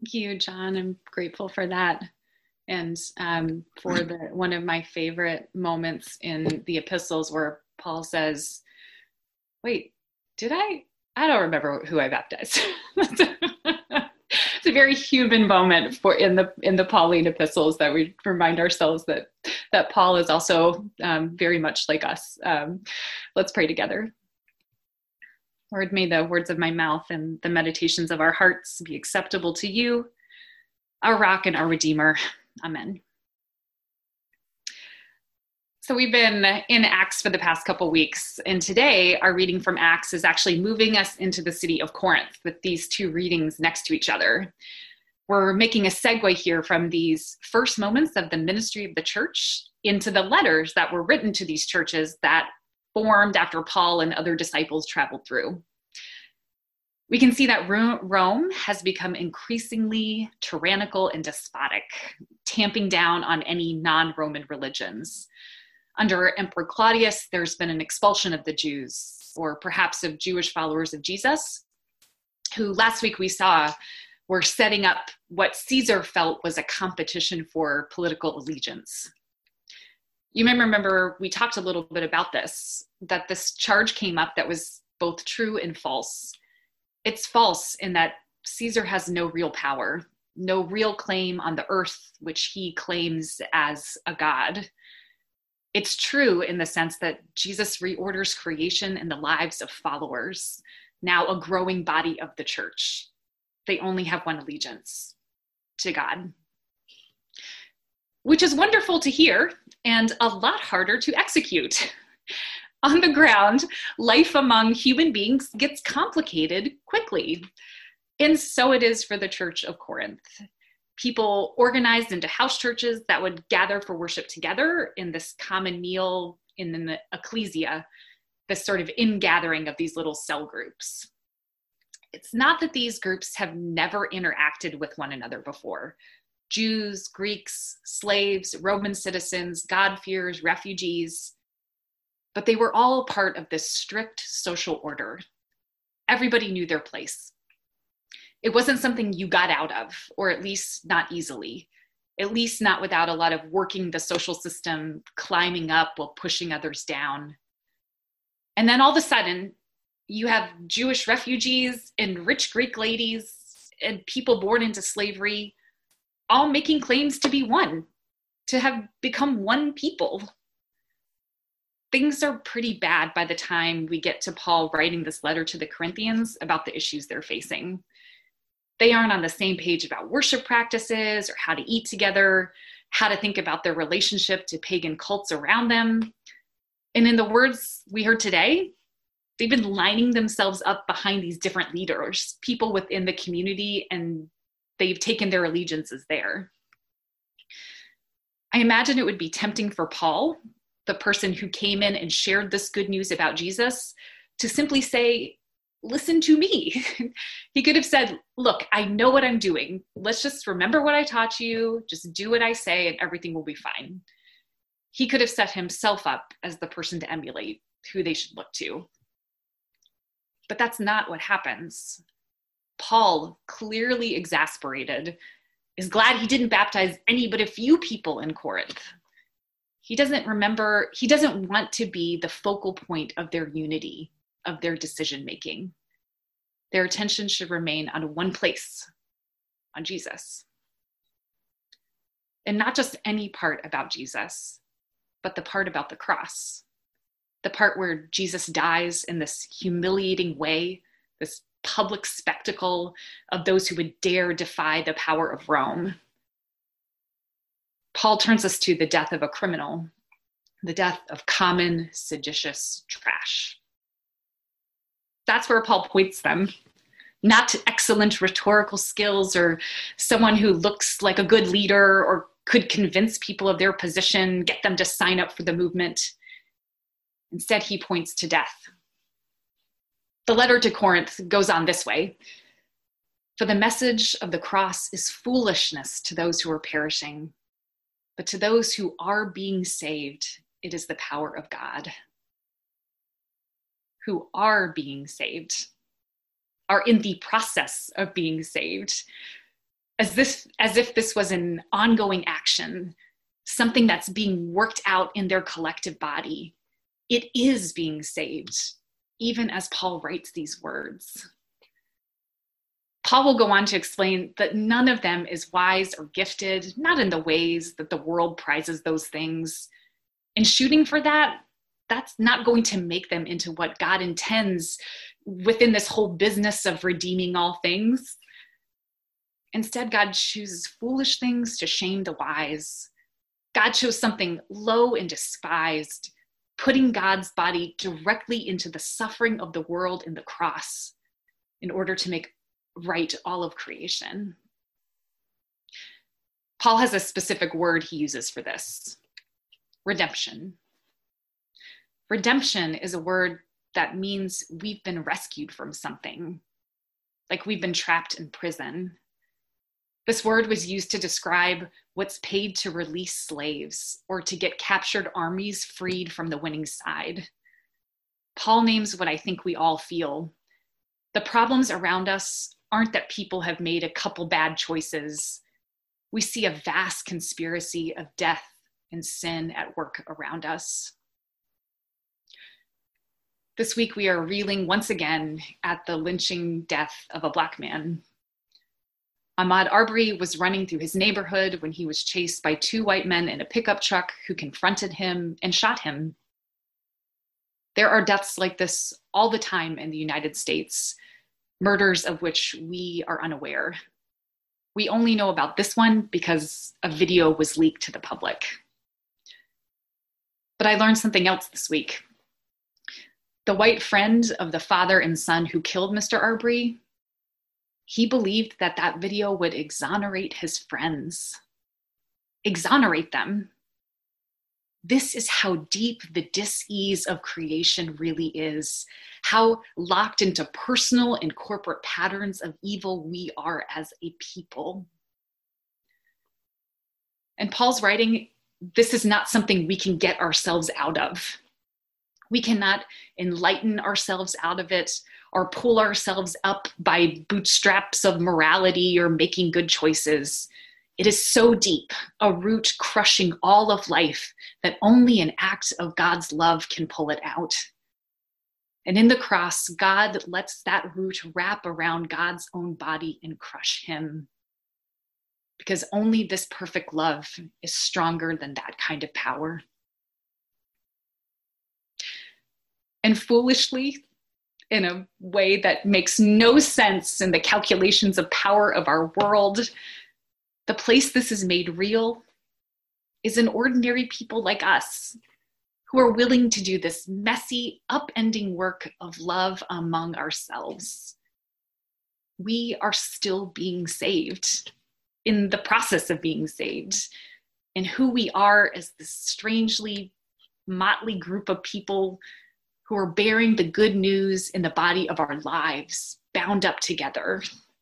Thank you, John. I'm grateful for that. And for the one of my favorite moments in the epistles where Paul says, wait, did I? I don't remember who I baptized. It's a very human moment for in the Pauline epistles that we remind ourselves that Paul is also very much like us. Let's pray together. Lord, may the words of my mouth and the meditations of our hearts be acceptable to you, our rock and our redeemer. Amen. So we've been in Acts for the past couple weeks, and today our reading from Acts is actually moving us into the city of Corinth with these two readings next to each other. We're making a segue here from these first moments of the ministry of the church into the letters that were written to these churches that formed after Paul and other disciples traveled through. We can see that Rome has become increasingly tyrannical and despotic, tamping down on any non-Roman religions. Under Emperor Claudius, there's been an expulsion of the Jews, or perhaps of Jewish followers of Jesus, who last week we saw were setting up what Caesar felt was a competition for political allegiance. You may remember we talked a little bit about this, that this charge came up that was both true and false. It's false in that Caesar has no real power, no real claim on the earth, which he claims as a god. It's true in the sense that Jesus reorders creation in the lives of followers, now a growing body of the church. They only have one allegiance, to God. Which is wonderful to hear and a lot harder to execute. On the ground, life among human beings gets complicated quickly. And so it is for the Church of Corinth. People organized into house churches that would gather for worship together in this common meal in the ecclesia, this sort of ingathering of these little cell groups. It's not that these groups have never interacted with one another before. Jews, Greeks, slaves, Roman citizens, God-fearers, refugees, but they were all part of this strict social order. Everybody knew their place. It wasn't something you got out of, or at least not easily, at least not without a lot of working the social system, climbing up while pushing others down. And then all of a sudden, you have Jewish refugees and rich Greek ladies and people born into slavery, all making claims to be one, to have become one people. Things are pretty bad by the time we get to Paul writing this letter to the Corinthians about the issues they're facing. They aren't on the same page about worship practices or how to eat together, how to think about their relationship to pagan cults around them. And in the words we heard today, they've been lining themselves up behind these different leaders, people within the community, and they've taken their allegiances there. I imagine it would be tempting for Paul, the person who came in and shared this good news about Jesus, to simply say, listen to me. He could have said, look, I know what I'm doing. Let's just remember what I taught you, just do what I say, and everything will be fine. He could have set himself up as the person to emulate, who they should look to. But that's not what happens. Paul, clearly exasperated, is glad he didn't baptize any but a few people in Corinth. He doesn't want to be the focal point of their unity, of their decision-making. Their attention should remain on one place, on Jesus. And not just any part about Jesus, but the part about the cross, the part where Jesus dies in this humiliating way, this public spectacle of those who would dare defy the power of Rome. Paul turns us to the death of a criminal, the death of common seditious trash. That's where Paul points them, not to excellent rhetorical skills or someone who looks like a good leader or could convince people of their position, get them to sign up for the movement. Instead, he points to death. The letter to Corinth goes on this way. For the message of the cross is foolishness to those who are perishing, but to those who are being saved, it is the power of God. Who are being saved, are in the process of being saved. as if this was an ongoing action, something that's being worked out in their collective body. It is being saved, even as Paul writes these words. Paul will go on to explain that none of them is wise or gifted, not in the ways that the world prizes those things. And shooting for that, that's not going to make them into what God intends within this whole business of redeeming all things. Instead, God chooses foolish things to shame the wise. God chose something low and despised, putting God's body directly into the suffering of the world in the cross in order to make right all of creation. Paul has a specific word he uses for this: redemption. Redemption is a word that means we've been rescued from something, like we've been trapped in prison. This word was used to describe what's paid to release slaves or to get captured armies freed from the winning side. Paul names what I think we all feel. The problems around us aren't that people have made a couple bad choices. We see a vast conspiracy of death and sin at work around us. This week, we are reeling once again at the lynching death of a Black man. Ahmaud Arbery was running through his neighborhood when he was chased by two white men in a pickup truck who confronted him and shot him. There are deaths like this all the time in the United States, murders of which we are unaware. We only know about this one because a video was leaked to the public. But I learned something else this week. The white friend of the father and son who killed Mr. Arbery, he believed that that video would exonerate his friends. Exonerate them. This is how deep the dis-ease of creation really is, how locked into personal and corporate patterns of evil we are as a people. And Paul's writing, this is not something we can get ourselves out of. We cannot enlighten ourselves out of it or pull ourselves up by bootstraps of morality or making good choices. It is so deep, a root crushing all of life, that only an act of God's love can pull it out. And in the cross, God lets that root wrap around God's own body and crush him. Because only this perfect love is stronger than that kind of power. And foolishly, in a way that makes no sense in the calculations of power of our world, the place this is made real is in ordinary people like us, who are willing to do this messy, upending work of love among ourselves. We are still being saved, in the process of being saved, and who we are as this strangely motley group of people who are bearing the good news in the body of our lives, bound up together.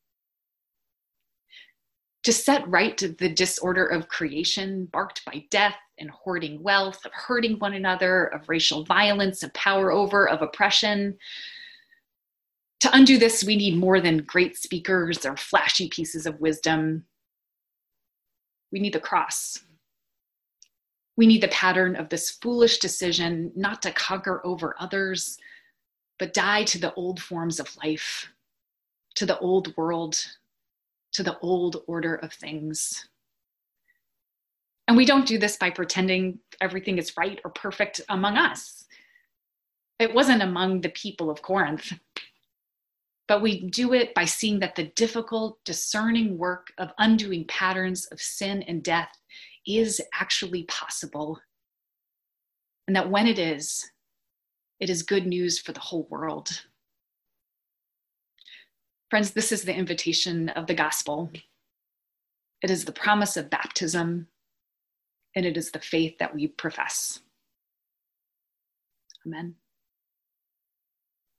To set right the disorder of creation, marked by death and hoarding wealth, of hurting one another, of racial violence, of power over, of oppression. To undo this, we need more than great speakers or flashy pieces of wisdom. We need the cross. We need the pattern of this foolish decision not to conquer over others, but die to the old forms of life, to the old world, to the old order of things. And we don't do this by pretending everything is right or perfect among us. It wasn't among the people of Corinth. But we do it by seeing that the difficult, discerning work of undoing patterns of sin and death is actually possible. And that when it is good news for the whole world. Friends, this is the invitation of the gospel. It is the promise of baptism, and it is the faith that we profess. Amen.